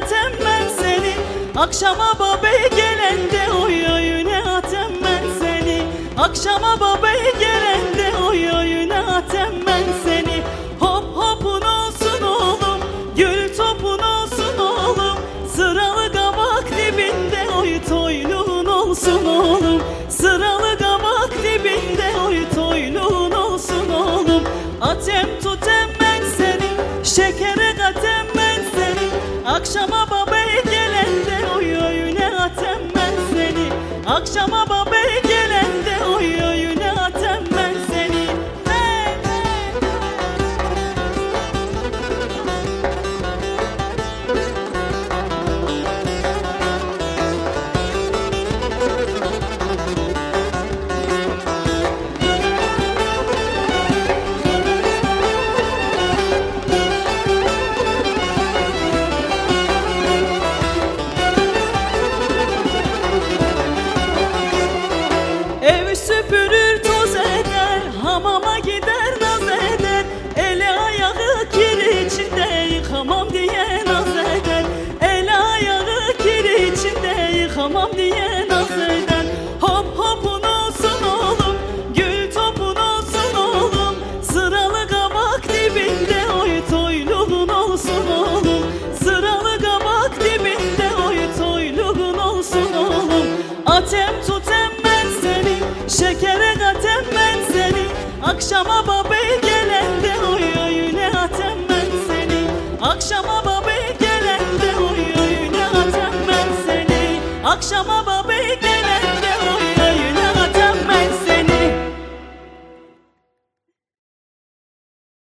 atem ben seni. Akşama babaya gelende oy oy ne atem ben seni. Akşama babaya gelende oy oy ne atem ben seni. Hop hopun olsun oğlum, gül topun olsun oğlum. Sıralı kabak dibinde oy toyluğun olsun oğlum. Sıralı kabak dibinde oy toyluğun olsun oğlum. Atem tutem ben seni, şekere katem ben seni. Akşama babaya gelende oy oy ne atem ben seni. Akşama babaya gelende oy oy ne atem ben seni. Hey, hey. Evi süpürür toz eder, hamama gider naz eder. Eli ayağı kir içinde yıkamam diye naz eder. Eli ayağı kir içinde yıkamam diye naz eder. Hop hopun olsun oğlum, gül topun olsun oğlum. Sıralı kabak dibinde oy toyluğun olsun oğlum. Sıralı kabak dibinde oy toyluğun olsun oğlum. Atem tutem ben seni, şekere katem ben seni. Akşama babaya gelende oy oy ne atem ben seni. Akşama babaya gelende oy oy ne atem ben seni. Akşama